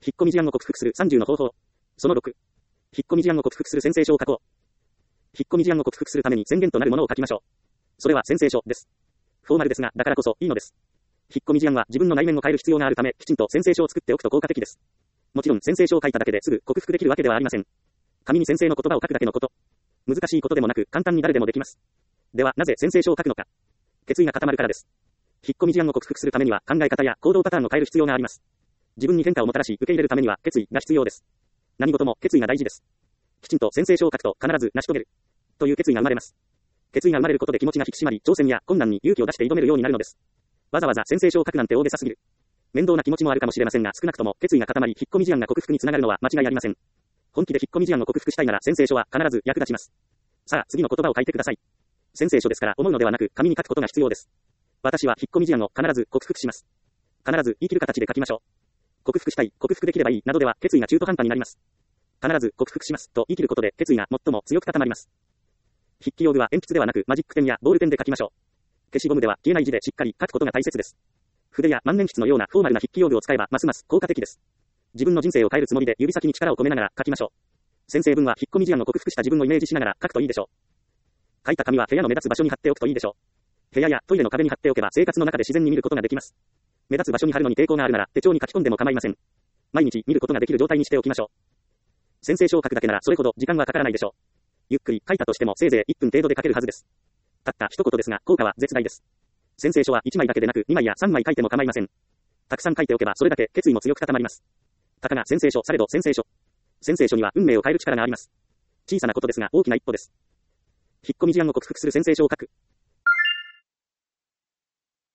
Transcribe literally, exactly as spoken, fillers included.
引っ込み思案を克服するさんじゅうの方法。そのろく。引っ込み思案を克服する宣誓書を書こう。引っ込み思案を克服するために宣言となるものを書きましょう。それは宣誓書です。フォーマルですが、だからこそいいのです。引っ込み思案は自分の内面を変える必要があるため、きちんと宣誓書を作っておくと効果的です。もちろん宣誓書を書いただけですぐ克服できるわけではありません。紙に宣誓の言葉を書くだけのこと。難しいことでもなく、簡単に誰でもできます。では、なぜ宣誓書を書くのか。決意が固まるからです。引っ込み思案を克服するためには考え方や行動パターンを変える必要があります。自分に変化をもたらし受け入れるためには決意が必要です。何事も決意が大事です。きちんと宣誓書を書くと必ず成し遂げるという決意が生まれます。決意が生まれることで気持ちが引き締まり、挑戦や困難に勇気を出して挑めるようになるのです。わざわざ宣誓書を書くなんて大げさすぎる。面倒な気持ちもあるかもしれませんが、少なくとも決意が固まり、引っ込み思案が克服につながるのは間違いありません。本気で引っ込み思案を克服したいなら宣誓書は必ず役立ちます。さあ、次の言葉を書いてください。宣誓書ですから思うのではなく紙に書くことが必要です。私は引っ込み思案を必ず克服します。必ず言い切る形で書きましょう。克服したい、克服できればいいなどでは決意が中途半端になります。必ず克服しますと言い切ることで決意が最も強く固まります。筆記用具は鉛筆ではなくマジックペンやボールペンで書きましょう。消しゴムでは消えない字でしっかり書くことが大切です。筆や万年筆のようなフォーマルな筆記用具を使えばますます効果的です。自分の人生を変えるつもりで指先に力を込めながら書きましょう。宣誓文は引っ込み思案を克服した自分をイメージしながら書くといいでしょう。書いた紙は部屋の目立つ場所に貼っておくといいでしょう。部屋やトイレの壁に貼っておけば生活の中で自然に見ることができます。目立つ場所に貼るのに抵抗があるなら手帳に書き込んでも構いません。毎日見ることができる状態にしておきましょう。宣誓書を書くだけならそれほど時間はかからないでしょう。ゆっくり書いたとしてもせいぜいいっぷん程度で書けるはずです。たった一言ですが効果は絶大です。宣誓書はいちまいだけでなくにまいやさんまい書いても構いません。たくさん書いておけばそれだけ決意も強く固まります。たかが宣誓書されど宣誓書。宣誓書には運命を変える力があります。小さなことですが大きな一歩です。引っ込み思案を克服する宣誓書を書く。